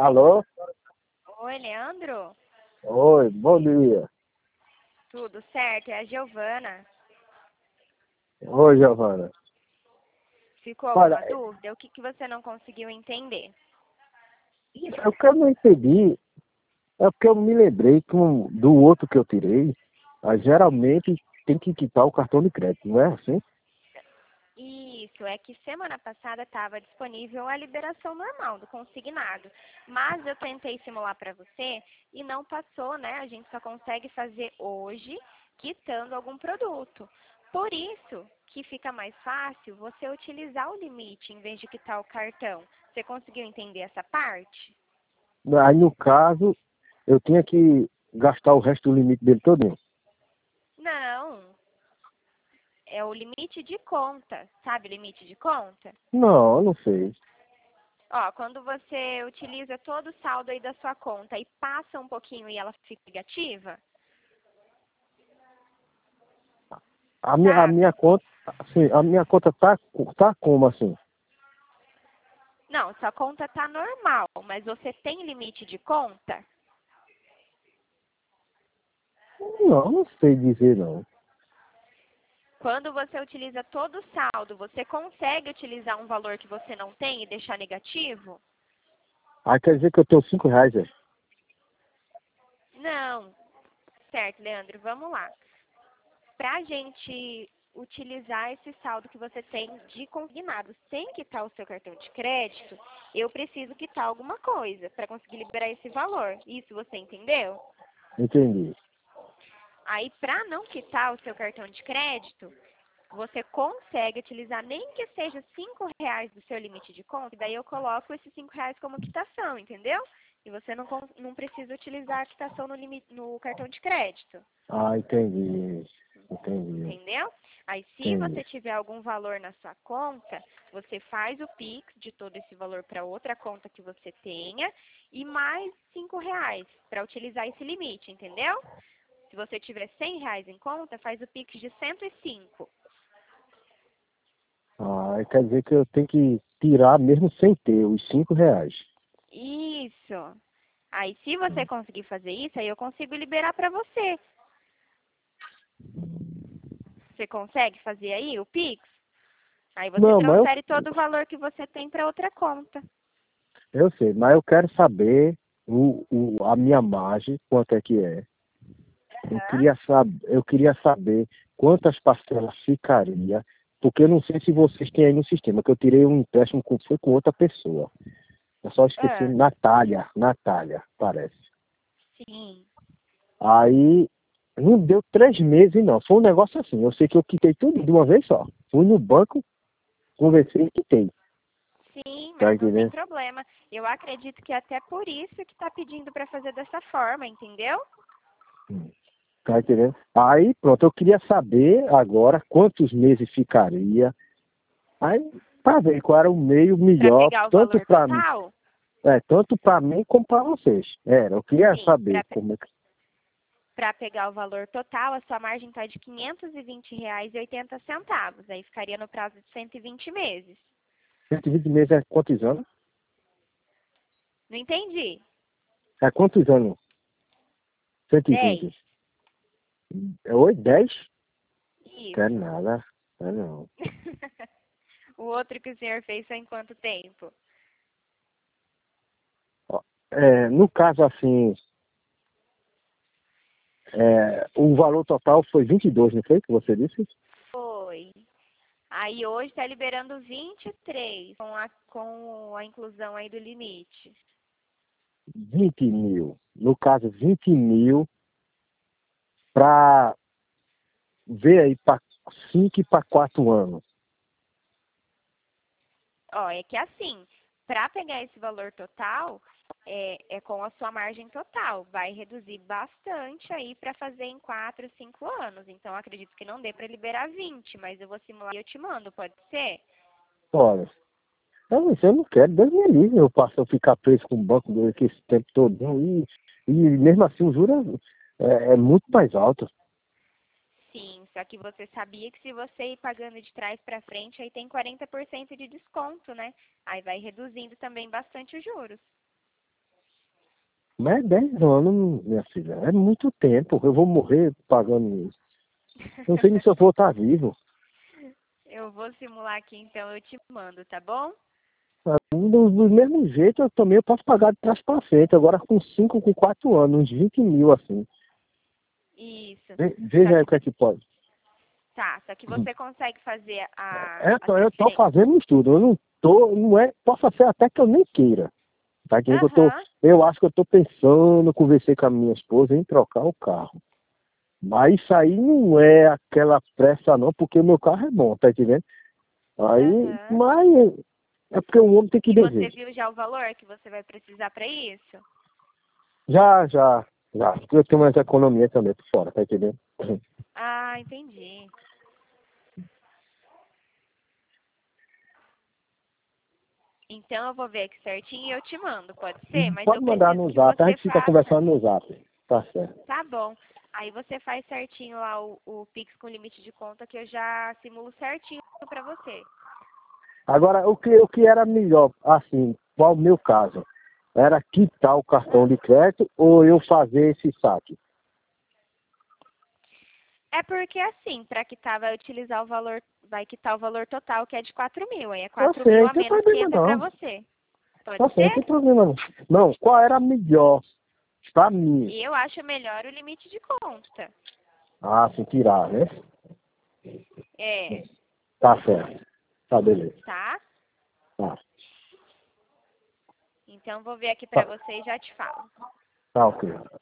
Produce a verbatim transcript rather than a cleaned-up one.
Alô? Oi, Leandro? Oi, bom dia. Tudo certo? É a Giovana. Oi, Giovana. Ficou Olha, alguma dúvida? O que, que você não conseguiu entender? é o que eu não entendi é porque eu me lembrei que um- do outro que eu tirei, ah, geralmente tem que quitar o cartão de crédito, não é assim? Isso, é que semana passada estava disponível a liberação normal do consignado. Mas eu tentei simular para você e não passou, né? A gente só consegue fazer hoje quitando algum produto. Por isso que fica mais fácil você utilizar o limite em vez de quitar o cartão. Você conseguiu entender essa parte? Aí, no caso, eu tinha que gastar o resto do limite dele todinho. Não. É o limite de conta. Sabe o limite de conta? Não, eu não sei. Ó, quando você utiliza todo o saldo aí da sua conta e passa um pouquinho e ela fica negativa, A minha, a minha sabe? conta, assim, a minha conta tá, tá como assim? Não, sua conta tá normal, mas você tem limite de conta? Não, não sei dizer não. Quando você utiliza todo o saldo, você consegue utilizar um valor que você não tem e deixar negativo? Aí quer dizer que eu tenho cinco reais, é? Não. Certo, Leandro, vamos lá. Para a gente utilizar esse saldo que você tem de consignado sem quitar o seu cartão de crédito, eu preciso quitar alguma coisa para conseguir liberar esse valor. Isso você entendeu? Entendi. Aí, para não quitar o seu cartão de crédito, você consegue utilizar nem que seja cinco reais do seu limite de conta, e daí eu coloco esses cinco reais como quitação, entendeu? E você não, con- não precisa utilizar a quitação no, limite, no cartão de crédito. Ah, entendi. Entendi. Entendeu? Aí, se Entendi. você tiver algum valor na sua conta, você faz o Pix de todo esse valor para outra conta que você tenha e mais cinco reais para utilizar esse limite, entendeu? Se você tiver cem reais em conta, faz o Pix de cento e cinco. Ah, quer dizer que eu tenho que tirar mesmo sem ter os cinco reais. Isso. Aí, se você conseguir fazer isso, aí eu consigo liberar para você. Você consegue fazer aí o Pix? Aí você Não, mas eu, transfere todo o valor que você tem para outra conta. eu sei, mas eu quero saber o, o, a minha margem, quanto é que é. Eu queria, sab, eu queria saber quantas parcelas ficaria, porque eu não sei se vocês têm aí no sistema, que eu tirei um empréstimo com, foi com outra pessoa. Eu só esqueci, Ah, Natália, Natália, parece. sim. Aí não deu três meses, não. Foi um negócio assim. Eu sei que eu quitei tudo de uma vez só. Fui no banco, conversei e quitei. Sim, Tá mas não tem entendendo? problema. Eu acredito que é até por isso que está pedindo para fazer dessa forma, entendeu? Tá entendendo? Aí, pronto, eu queria saber agora quantos meses ficaria. Aí, para ver qual era o meio Para melhor, pegar o tanto valor para total? é, tanto para mim como para vocês. Era, eu queria Sim, saber para como é que. para pegar o valor total, a sua margem está de quinhentos e vinte reais e oitenta centavos. Aí ficaria no prazo de cento e vinte meses. cento e vinte meses é quantos anos? Não entendi. É quantos anos? cento e Dez. vinte É oi? dez? Quero Isso. nada. Quero não. O outro que o senhor fez foi em quanto tempo? Ó, é, no caso assim, é, o valor total foi vinte e dois, não foi que você disse? Foi. Aí hoje está liberando vinte e três com a, com a inclusão aí do limite. vinte mil. No caso, vinte mil para ver aí para cinco e para quatro anos. Ó, é que assim, para pegar esse valor total, é, é com a sua margem total. Vai reduzir bastante aí para fazer em quatro, cinco anos. Então, acredito que não dê para liberar vinte, mas eu vou simular e eu te mando, pode ser? Olha, eu não, sei, eu não quero, Deus me livre, eu passo eu ficar preso com o banco durante esse tempo todo. E, e mesmo assim o juro é, é muito mais alto. Sim, só que você sabia que se você ir pagando de trás para frente, aí tem quarenta por cento de desconto, né? Aí vai reduzindo também bastante os juros. Mas é dez anos, minha filha. É muito tempo. Eu vou morrer pagando isso. Eu não sei nem se eu vou estar vivo. Eu vou simular aqui, então eu te mando, tá bom? Do, do mesmo jeito, eu também eu posso pagar de trás para frente. Agora com cinco, com quatro anos, uns vinte mil assim. Isso. Ve- Veja aí o que é que pode. Tá, só que você consegue fazer a, É, a tô- eu tô transferência. fazendo um estudo. Eu não tô, não é, posso ser até que eu nem queira. Tá entendendo? Que Eu tô, Aham. eu acho que eu tô pensando, conversei com a minha esposa em trocar o carro. Mas isso aí não é aquela pressa não, porque o meu carro é bom, tá entendendo? Aí, Aham. mas é porque o homem tem que E você dever. viu já o valor que você vai precisar para isso? Já, já, já. Porque eu tenho mais economia também por fora, tá entendendo? Ah, entendi. Então eu vou ver aqui certinho e eu te mando, pode ser? Mas eu Pode mandar preciso no que zap, a você gente fica faça. conversando no zap. Tá certo. Tá bom. Aí você faz certinho lá o, o Pix com limite de conta que eu já simulo certinho para você. Agora, o que, o que era melhor, assim, qual o meu caso? Era quitar o cartão de crédito ou eu fazer esse saque? É porque assim, para quitar vai utilizar o valor, vai quitar o valor total que é de quatro mil. Aí é Eu quatro sei, mil não a tem menos que problema entra para não. você. Pode Eu sei, não ser? tem problema não. Não, qual era melhor pra mim? E eu acho melhor o limite de conta. Ah, se tirar, né? É, Tá certo. Tá, beleza. tá? Tá, Então vou ver aqui para tá, você e já te falo. tá ok.